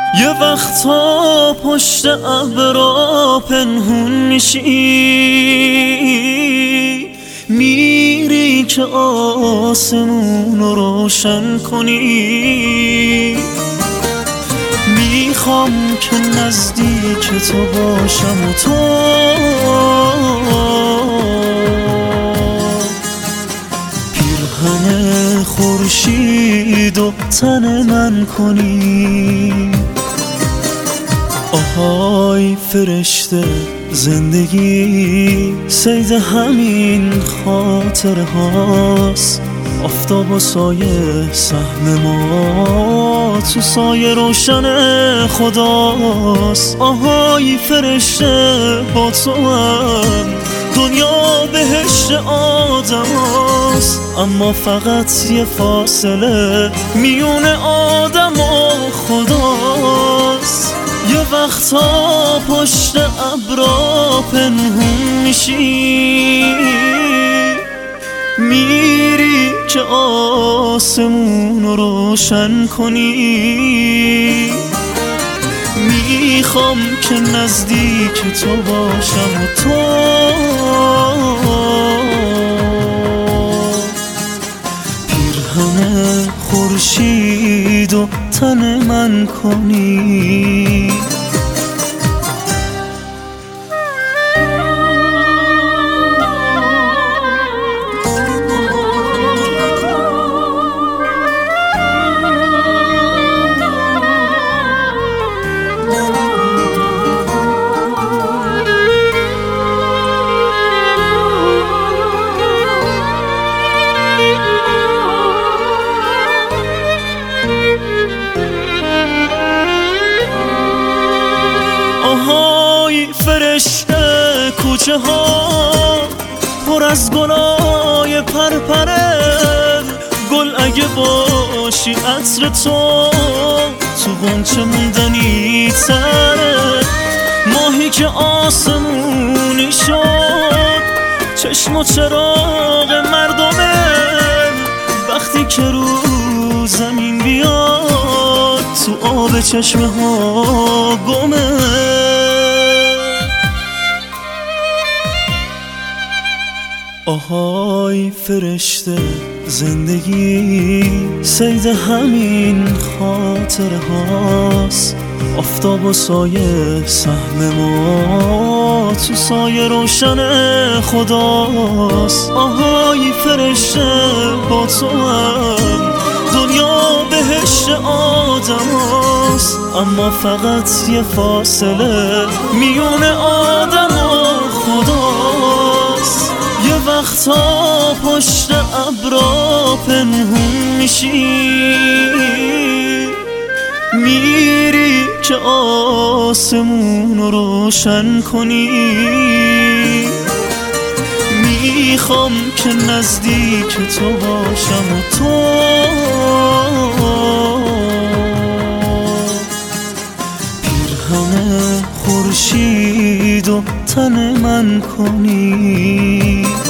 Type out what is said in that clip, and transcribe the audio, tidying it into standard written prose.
یه وقتا پشت ابرا پنهون میشی، میری که آسمون رو روشن کنی. میخوام که نزدیک تو باشم و تو پیرهن خورشید و تن من کنی. آهای فرشته زندگی صید همین خاطره هاست. آفتاب و سایه سهم ما تو سایه روشن خداست. آهای فرشته با تو هم دنیا بهشت آدم هاست، اما فقط یه فاصله میون آدم و خداست. یه وقتا پشت ابرا پنهون میشی، میری که آسمون رو روشن کنی. میخوام که نزدیک تو باشم و تو پیرهن خورشید و تن من کنی. آهای فرشته کوچه ها پر از گلای پرپره. گل اگه باشی عطر تو غنچه موندنی تره. ماهی که آسمونی شد چشم و چراغ مردمه. وقتی که رو زمین بیاد تو آب چشمه ها گمه. آهای فرشته زندگی صید همین خاطره هاست. آفتاب و سایه سهم ما تو سایه روشن خداست. آهای فرشته با تو هم دنیا بهشت آدم هاست، اما فقط یه فاصله میون آدم و خداست. یه وقتا پشت ابرا پنهون میشی، میری که آسمون رو روشن کنی. میخوام که نزدیک تو باشم و تو پیرهن خورشید و تن من کنی.